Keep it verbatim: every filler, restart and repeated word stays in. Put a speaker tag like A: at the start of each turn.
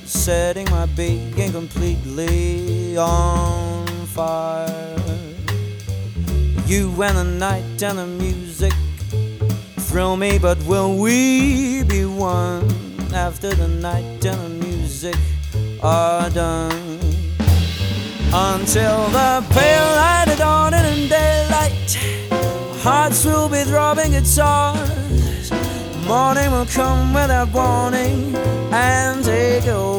A: setting my being completely on fire. You and the night and the music thrill me, but will we be one after the night and the music are done? Until the pale light of dawn and daylight, hearts will be throbbing guitars. Morning will come without warning and take away